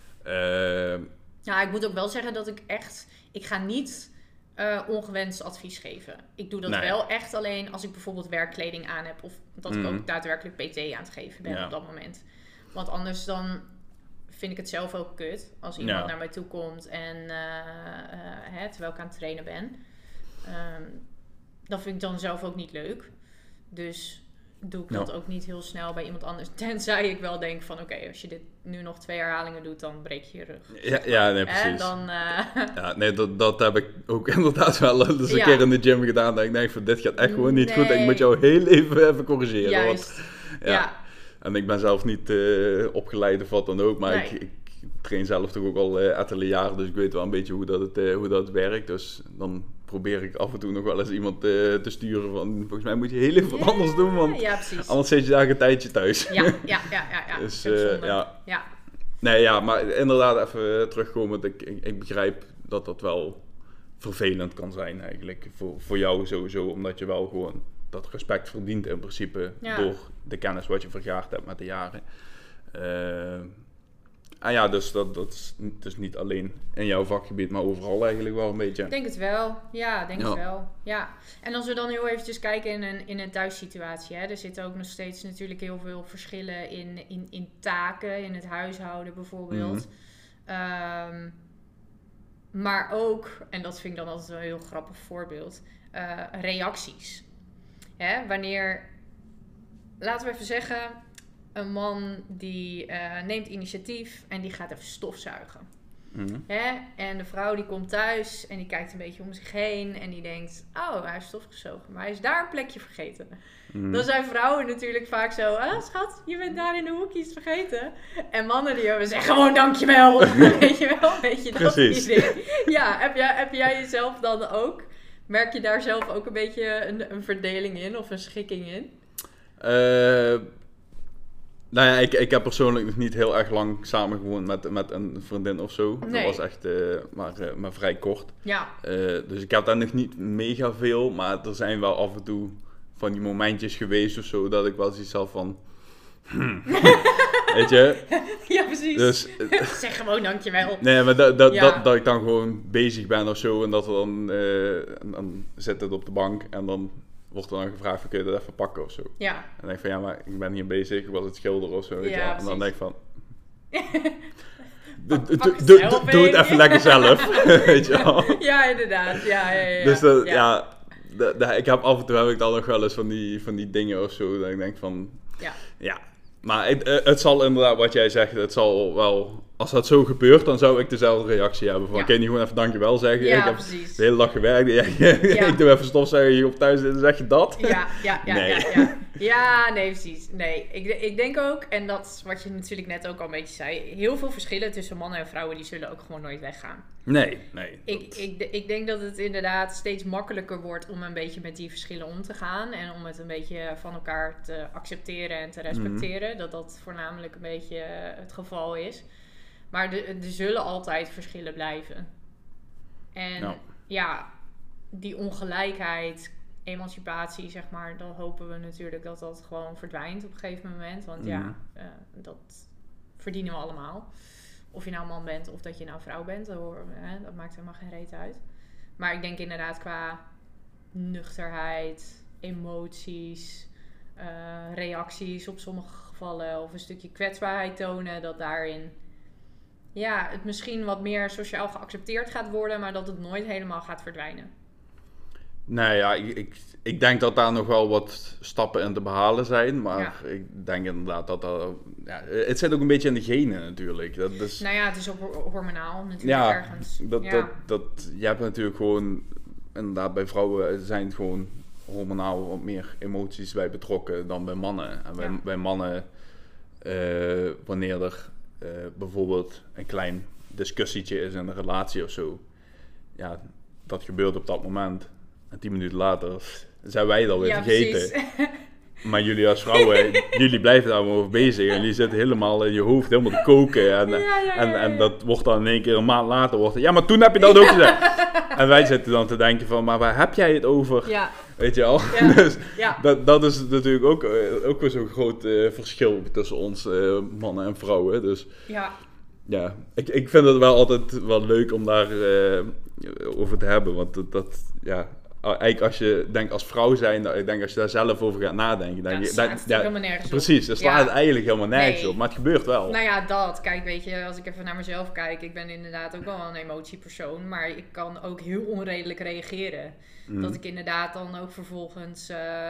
Speaker 1: Ik moet ook wel zeggen dat ik ga niet ongewenst advies geven. Ik doe dat wel echt alleen als ik bijvoorbeeld werkkleding aan heb of dat ik ook daadwerkelijk PT aan het geven ben op dat moment. Want anders dan vind ik het zelf ook kut als iemand naar mij toe komt en terwijl ik aan het trainen ben. Dat vind ik dan zelf ook niet leuk. Dus doe ik dat ook niet heel snel bij iemand anders. Tenzij ik wel denk van oké, als je dit nu nog 2 herhalingen doet, dan breek je je rug.
Speaker 2: Ja, nee, precies.
Speaker 1: Dan,
Speaker 2: dat heb ik ook inderdaad wel eens een keer in de gym gedaan. Dat ik denk van dit gaat echt gewoon niet goed. Ik moet jou heel even corrigeren.
Speaker 1: Juist.
Speaker 2: En ik ben zelf niet opgeleid of wat dan ook. Maar ik train zelf toch ook al atelier. Dus ik weet wel een beetje hoe dat werkt. Dus dan probeer ik af en toe nog wel eens iemand te sturen van volgens mij moet je heel even wat anders doen, want anders zit je daar een tijdje thuis.
Speaker 1: Ja.
Speaker 2: Dus maar inderdaad even terugkomen. Ik begrijp dat wel vervelend kan zijn eigenlijk voor jou sowieso, omdat je wel gewoon dat respect verdient in principe door de kennis wat je vergaard hebt met de jaren. Dus dat is dus niet alleen in jouw vakgebied, maar overal eigenlijk wel een beetje.
Speaker 1: Ik denk het wel. Ja, het wel. Ja. En als we dan heel eventjes kijken in een thuissituatie. Er zitten ook nog steeds natuurlijk heel veel verschillen in taken, in het huishouden bijvoorbeeld. Maar ook, en dat vind ik dan altijd wel een heel grappig voorbeeld, reacties. Wanneer, laten we even zeggen, een man die neemt initiatief en die gaat even stofzuigen. Mm-hmm. En de vrouw die komt thuis en die kijkt een beetje om zich heen en die denkt, oh, hij heeft stofgezogen, maar hij is daar een plekje vergeten. Mm-hmm. Dan zijn vrouwen natuurlijk vaak zo, schat, je bent daar in de hoekje iets vergeten. En mannen die zeggen gewoon dankjewel. Weet je wel, weet je dat idee. Ja, heb jij jezelf dan ook? Merk je daar zelf ook een beetje een verdeling in of een schikking in?
Speaker 2: Nou ja, ik heb persoonlijk nog niet heel erg lang samen gewoond met een vriendin of zo.
Speaker 1: Nee.
Speaker 2: Dat was echt maar vrij kort.
Speaker 1: Ja.
Speaker 2: Dus ik heb daar nog niet mega veel, maar er zijn wel af en toe van die momentjes geweest of zo, dat ik wel zoiets had van... Weet je?
Speaker 1: Ja, precies.
Speaker 2: Dus,
Speaker 1: zeg gewoon dankjewel.
Speaker 2: Nee, maar dat ik dan gewoon bezig ben of zo en dat we dan zit het op de bank en dan wordt er dan gevraagd van, kun je dat even pakken of zo?
Speaker 1: Ja.
Speaker 2: En dan denk ik van, ja, maar ik ben hier bezig, ik was het schilderen of zo, weet je wel. En dan denk ik van... Doe het even lekker zelf, weet je wel.
Speaker 1: Ja, inderdaad. Ja.
Speaker 2: Dus ik heb af en toe heb ik dan nog wel eens van die dingen of zo, dat ik denk van... Ja. Maar het zal inderdaad, wat jij zegt, het zal wel... Als dat zo gebeurt, dan zou ik dezelfde reactie hebben. Van, kun je niet gewoon even dankjewel zeggen?
Speaker 1: Ja,
Speaker 2: ik heb
Speaker 1: precies.
Speaker 2: de hele dag gewerkt. Ik doe even stofzuigen hier op thuis en dan zeg je dat?
Speaker 1: Ja, nee, precies. Nee, ik denk ook, en dat is wat je natuurlijk net ook al een beetje zei, heel veel verschillen tussen mannen en vrouwen, die zullen ook gewoon nooit weggaan.
Speaker 2: Nee.
Speaker 1: Ik denk dat het inderdaad steeds makkelijker wordt om een beetje met die verschillen om te gaan. En om het een beetje van elkaar te accepteren en te respecteren. Mm-hmm. Dat voornamelijk een beetje het geval is. Maar er zullen altijd verschillen blijven. En die ongelijkheid, emancipatie, zeg maar, dan hopen we natuurlijk dat dat gewoon verdwijnt op een gegeven moment. Want dat verdienen we allemaal. Of je nou man bent of dat je nou vrouw bent, dat maakt helemaal geen reet uit. Maar ik denk inderdaad qua nuchterheid, emoties, reacties op sommige gevallen of een stukje kwetsbaarheid tonen, dat daarin het misschien wat meer sociaal geaccepteerd gaat worden, maar dat het nooit helemaal gaat verdwijnen.
Speaker 2: Nou ja, ik denk dat daar nog wel wat stappen in te behalen zijn. Maar ik denk inderdaad dat het zit ook een beetje in de genen natuurlijk. Dat is,
Speaker 1: nou ja, het is ook hormonaal natuurlijk ergens.
Speaker 2: Je hebt natuurlijk gewoon... Inderdaad, bij vrouwen zijn het gewoon hormonaal wat meer emoties bij betrokken dan bij mannen. En bij mannen, wanneer er bijvoorbeeld een klein discussietje is in een relatie of zo. Ja, dat gebeurt op dat moment. En 10 minuten later zijn wij dat weer vergeten. Maar jullie als vrouwen, jullie blijven daar maar over bezig. En jullie zitten helemaal in je hoofd helemaal te koken. En dat wordt dan in één keer een maand later. Ja, maar toen heb je dat ook gezegd. En wij zitten dan te denken van, maar waar heb jij het over? Ja. Weet je al? Ja. Dus dat is natuurlijk ook weer zo'n groot verschil tussen ons mannen en vrouwen. Dus ja, ik vind het wel altijd wel leuk om daar over te hebben. Want eigenlijk als je denkt als vrouw zijn, ik denk als je daar zelf over gaat nadenken. Dan
Speaker 1: slaat het helemaal nergens op.
Speaker 2: Precies, dan slaat het eigenlijk helemaal nergens op. Maar het gebeurt wel.
Speaker 1: Nou ja, dat. Kijk, weet je, als ik even naar mezelf kijk. Ik ben inderdaad ook wel een emotiepersoon. Maar ik kan ook heel onredelijk reageren. Dat ik inderdaad dan ook vervolgens,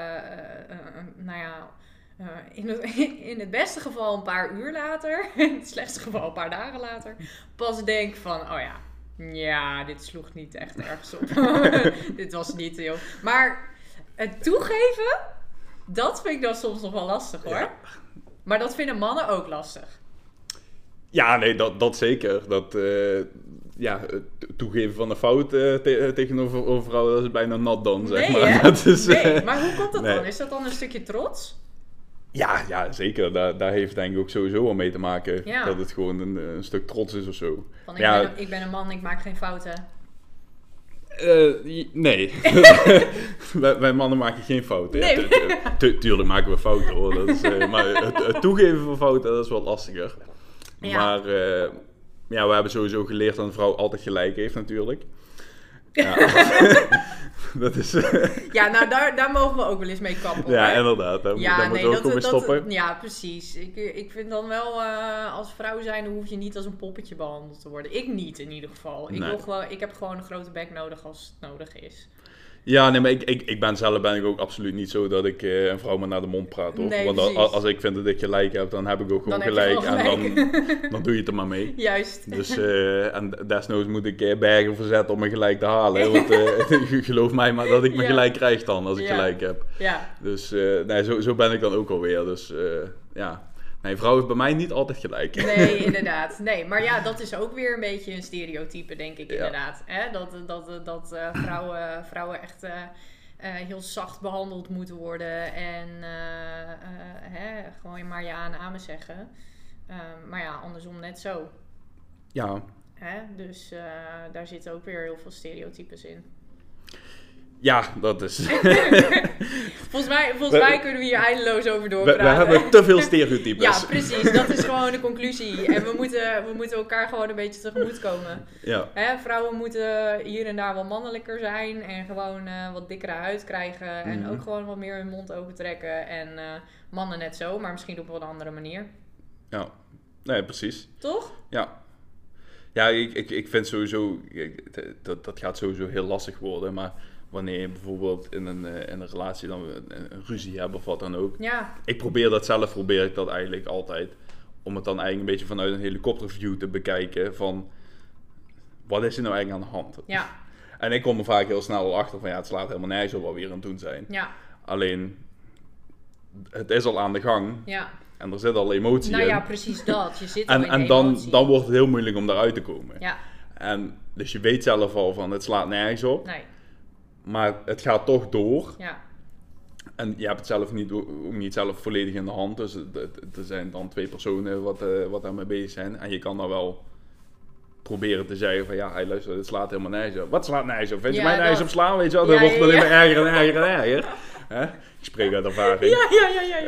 Speaker 1: in het beste geval een paar uur later. In het slechtste geval een paar dagen later. Pas denk van, ja, dit sloeg niet echt ergens op. Dit was niet heel... Maar het toegeven, dat vind ik dan soms nog wel lastig, hoor. Ja. Maar dat vinden mannen ook lastig. Ja,
Speaker 2: nee, dat zeker. Toegeven van een fout tegenover vrouwen, dat is bijna nat dan, zeg maar.
Speaker 1: Maar hoe komt dat dan? Is dat dan een stukje trots?
Speaker 2: Ja, zeker. Daar heeft denk ik ook sowieso wel mee te maken. Ja. Dat het gewoon een stuk trots is of zo.
Speaker 1: Van, ik ben een man, ik maak geen fouten.
Speaker 2: Nee. Wij mannen maken geen fouten. Nee. Tuurlijk maken we fouten, hoor. Dat is, maar het toegeven van fouten, dat is wat lastiger. Ja. Maar we hebben sowieso geleerd dat een vrouw altijd gelijk heeft, natuurlijk. Ja. Dat is...
Speaker 1: Ja, nou daar mogen we ook wel eens mee kappen.
Speaker 2: Ja, hoor. Inderdaad. Daar moeten we ook mee stoppen.
Speaker 1: Ja, precies. Ik vind dan wel, als vrouw zijn, hoef je niet als een poppetje behandeld te worden. Ik niet, in ieder geval. Ik heb gewoon een grote bek nodig als het nodig is.
Speaker 2: Ja, nee, maar ik ben ik ook absoluut niet zo dat ik een vrouw maar naar de mond praat. Hoor.
Speaker 1: Nee,
Speaker 2: want als ik vind dat ik gelijk heb, dan heb ik ook gewoon gelijk. En dan doe je het er maar mee.
Speaker 1: Juist.
Speaker 2: Dus, en desnoods moet ik bergen verzetten om me gelijk te halen. Want geloof mij maar dat ik me gelijk krijg dan, als ik gelijk heb.
Speaker 1: Ja.
Speaker 2: Dus zo ben ik dan ook alweer. Dus ja... Nee, vrouw is bij mij niet altijd gelijk.
Speaker 1: Nee, inderdaad. Nee, maar ja, dat is ook weer een beetje een stereotype, denk ik inderdaad. Hè? Dat vrouwen echt heel zacht behandeld moeten worden. En gewoon maar ja en amen zeggen. Maar ja, andersom net zo.
Speaker 2: Ja.
Speaker 1: Dus daar zitten ook weer heel veel stereotypes in.
Speaker 2: Ja, dat is...
Speaker 1: volgens mij kunnen we hier eindeloos over doorpraten.
Speaker 2: We hebben te veel stereotypes.
Speaker 1: Ja, precies. Dat is gewoon de conclusie. En we moeten elkaar gewoon een beetje tegemoetkomen.
Speaker 2: Ja.
Speaker 1: Vrouwen moeten hier en daar wat mannelijker zijn. En gewoon wat dikkere huid krijgen. En ook gewoon wat meer hun mond open trekken. En mannen net zo, maar misschien op een andere manier.
Speaker 2: Ja, nee, precies.
Speaker 1: Toch?
Speaker 2: Ja. Ja, ik vind sowieso... Dat gaat sowieso heel lastig worden, maar... Wanneer je bijvoorbeeld in een relatie dan een ruzie hebt of wat dan ook.
Speaker 1: Ja.
Speaker 2: Probeer ik dat eigenlijk altijd. Om het dan eigenlijk een beetje vanuit een helikopterview te bekijken van... Wat is er nou eigenlijk aan de hand?
Speaker 1: Ja.
Speaker 2: En ik kom er vaak heel snel al achter van het slaat helemaal nergens op wat we hier aan het doen zijn.
Speaker 1: Ja.
Speaker 2: Alleen, het is al aan de gang.
Speaker 1: Ja.
Speaker 2: En er zit al emotie in.
Speaker 1: Nou ja, precies dat. Je zit al in de
Speaker 2: emotie. Dan wordt het heel moeilijk om daaruit te komen.
Speaker 1: Ja.
Speaker 2: En dus je weet zelf al van het slaat nergens op.
Speaker 1: Nee.
Speaker 2: Maar het gaat toch door.
Speaker 1: Ja.
Speaker 2: En je hebt het zelf ook niet zelf volledig in de hand. Dus er zijn dan 2 personen wat daarmee bezig zijn. En je kan dan wel proberen te zeggen van hey, luister, het slaat helemaal nergens op. Wat slaat nergens op? Vind je mij nergens op slaan? Weet je wel? Dan wordt het alleen maar erger en erger en erger. Ik spreek uit ervaring.
Speaker 1: Ja.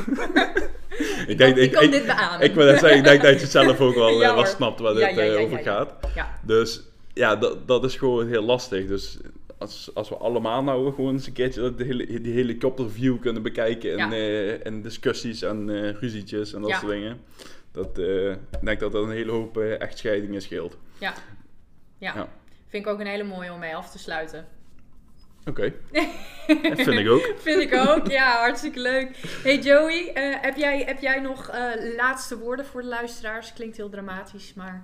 Speaker 2: Ik
Speaker 1: kan dit beamen.
Speaker 2: Ik wil net zeggen, ik denk dat je zelf ook wel snapt waar dit over gaat.
Speaker 1: Ja.
Speaker 2: Dus ja, dat is gewoon heel lastig. Dus als we allemaal nou gewoon eens een keertje die helikopterview kunnen bekijken in discussies en ruzietjes en dat soort dingen. Ik denk dat een hele hoop echtscheidingen scheelt.
Speaker 1: Ja. Vind ik ook een hele mooie om mee af te sluiten.
Speaker 2: Oké. Vind ik ook.
Speaker 1: Vind ik ook, ja, hartstikke leuk. Hey Joey, heb jij nog laatste woorden voor de luisteraars? Klinkt heel dramatisch, maar...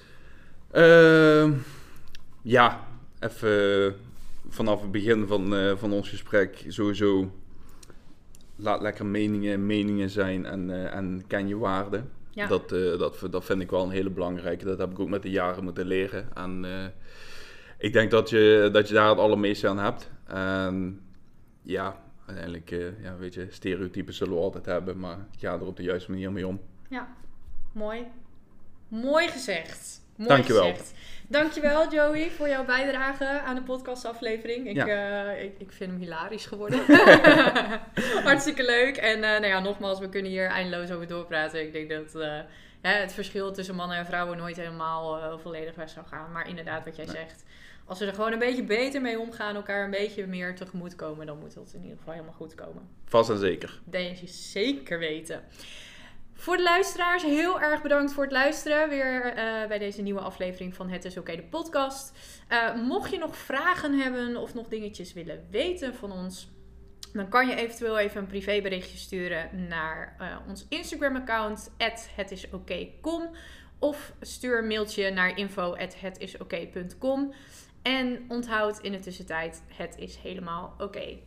Speaker 2: Ja, even vanaf het begin van ons gesprek sowieso laat lekker meningen zijn en ken je waarde. Ja. Dat vind ik wel een hele belangrijke. Dat heb ik ook met de jaren moeten leren. En ik denk dat je daar het allermeeste aan hebt. En ja, uiteindelijk, weet je, stereotypen zullen we altijd hebben, maar ga er op de juiste manier mee om.
Speaker 1: Ja, mooi. Mooi gezegd.
Speaker 2: Dankjewel.
Speaker 1: Dankjewel Joey voor jouw bijdrage aan de podcastaflevering. Ik vind hem hilarisch geworden. Hartstikke leuk. En nogmaals, we kunnen hier eindeloos over doorpraten. Ik denk dat het verschil tussen mannen en vrouwen nooit helemaal volledig weg zou gaan. Maar inderdaad wat jij zegt. Als we er gewoon een beetje beter mee omgaan, elkaar een beetje meer tegemoet komen, dan moet het in ieder geval helemaal goed komen.
Speaker 2: Vast en zeker.
Speaker 1: Dat je zeker weten. Voor de luisteraars, heel erg bedankt voor het luisteren. Weer bij deze nieuwe aflevering van Het is Oké, de podcast. Mocht je nog vragen hebben of nog dingetjes willen weten van ons, dan kan je eventueel even een privéberichtje sturen naar ons Instagram-account @hetisoké.com of stuur een mailtje naar info@hetisoké.com. En onthoud in de tussentijd, het is helemaal oké.